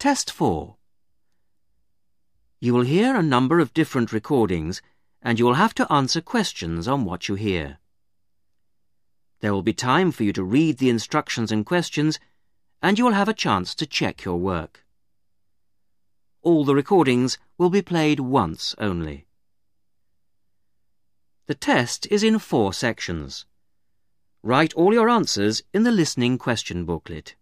Test 4. You will hear a number of different recordings and you will have to answer questions on what you hear. There will be time for you to read the instructions and questions and you will have a chance to check your work. All the recordings will be played once only. The test is in 4 sections. Write all your answers in the listening question booklet.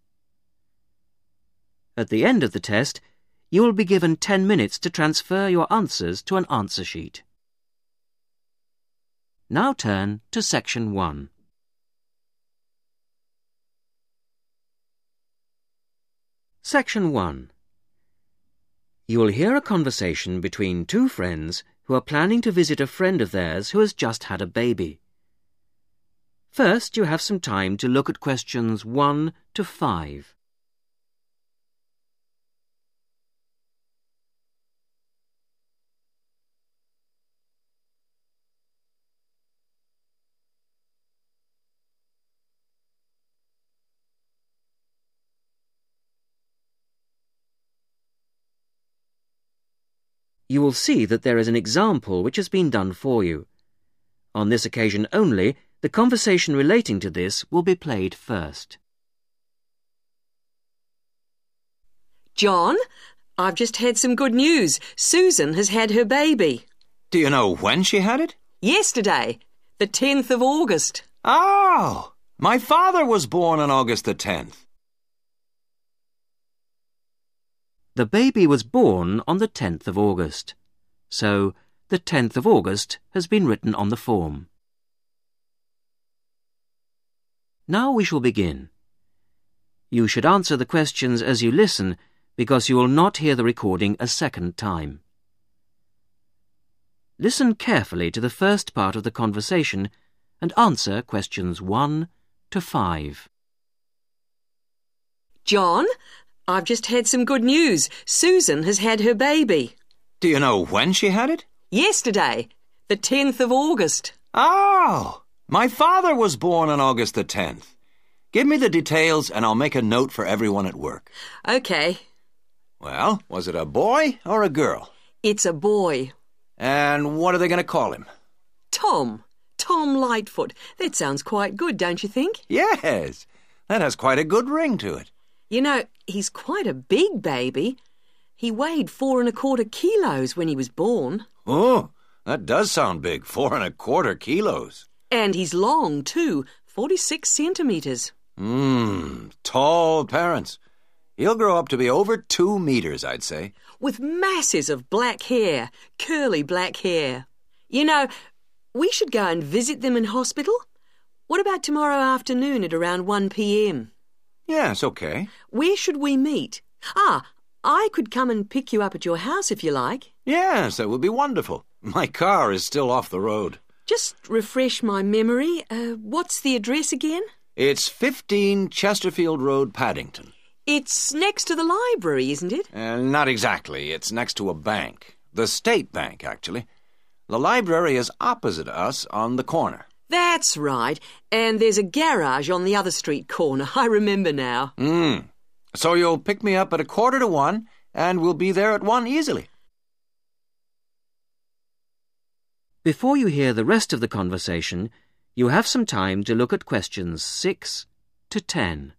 At the end of the test, you will be given 10 minutes to transfer your answers to an answer sheet. Now turn to Section 1. Section 1. You will hear a conversation between 2 friends who are planning to visit a friend of theirs who has just had a baby. First, you have some time to look at questions 1 to 5. You will see that there is an example which has been done for you. On this occasion only, the conversation relating to this will be played first. John, I've just had some good news. Susan has had her baby. Do you know when she had it? Yesterday, the 10th of August. Oh, my father was born on August the 10th. The baby was born on the 10th of August, so the 10th of August has been written on the form. Now we shall begin. You should answer the questions as you listen because you will not hear the recording a second time. Listen carefully to the first part of the conversation and answer questions 1 to 5. John, I've just had some good news. Susan has had her baby. Do you know when she had it? Yesterday, the 10th of August. Oh, my father was born on August the 10th. Give me the details and I'll make a note for everyone at work. Okay. Well, was it a boy or a girl? It's a boy. And what are they going to call him? Tom. Tom Lightfoot. That sounds quite good, don't you think? Yes, that has quite a good ring to it. You know, he's quite a big baby. He weighed 4¼ kilos when he was born. Oh, that does sound big, 4¼ kilos. And he's long, too, 46 centimetres. Tall parents. He'll grow up to be over 2 meters, I'd say. With masses of black hair, curly black hair. You know, we should go and visit them in hospital. What about tomorrow afternoon at around 1 p.m? Yes, okay. Where should we meet? I could come and pick you up at your house if you like. Yes, that would be wonderful. My car is still off the road. Just refresh my memory. What's the address again? It's 15 Chesterfield Road, Paddington. It's next to the library, isn't it? Not exactly. It's next to a bank. The State Bank, actually. The library is opposite us on the corner. That's right. And there's a garage on the other street corner. I remember now. So you'll pick me up at 1:45 and we'll be there at 1 easily. Before you hear the rest of the conversation, you have some time to look at questions 6 to 10.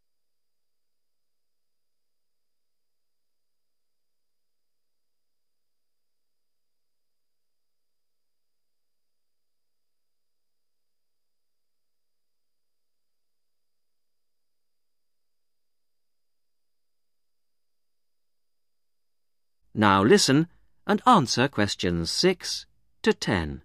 Now listen and answer questions 6 to 10.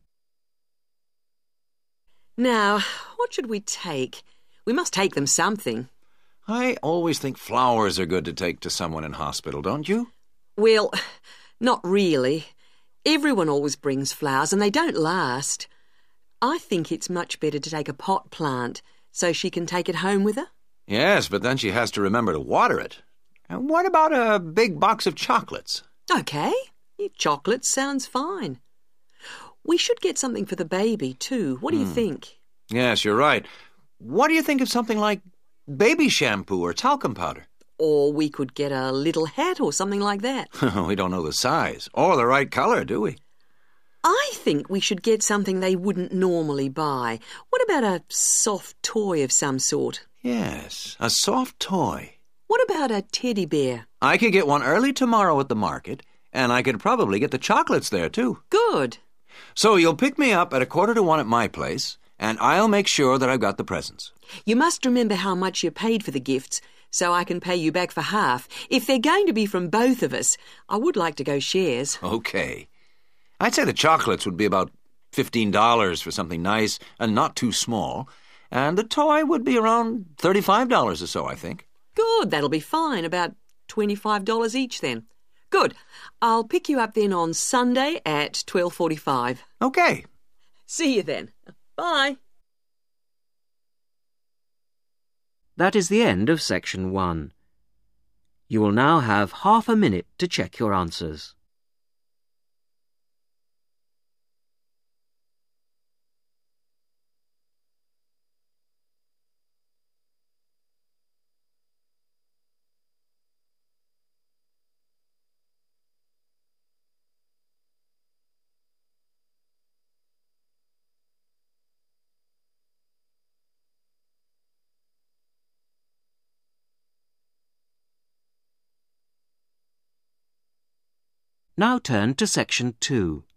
Now, what should we take? We must take them something. I always think flowers are good to take to someone in hospital, don't you? Well, not really. Everyone always brings flowers and they don't last. I think it's much better to take a pot plant so she can take it home with her. Yes, but then she has to remember to water it. And what about a big box of chocolates? Okay, chocolate sounds fine. We should get something for the baby too. What do you think? Yes, you're right. What do you think of something like baby shampoo or talcum powder? Or we could get a little hat or something like that. We don't know the size or the right colour, do we? I think we should get something they wouldn't normally buy. What about a soft toy of some sort? Yes, a soft toy. What about a teddy bear? I could get one early tomorrow at the market, and I could probably get the chocolates there, too. Good. So you'll pick me up at 1:45 at my place, and I'll make sure that I've got the presents. You must remember how much you paid for the gifts, so I can pay you back for half. If they're going to be from both of us, I would like to go shares. Okay. I'd say the chocolates would be about $15 for something nice and not too small, and the toy would be around $35 or so, I think. Good, that'll be fine. About $25 each then. Good. I'll pick you up then on Sunday at 12:45. Okay. See you then. Bye. That is the end of section 1. You will now have half a minute to check your answers. Now turn to section 2.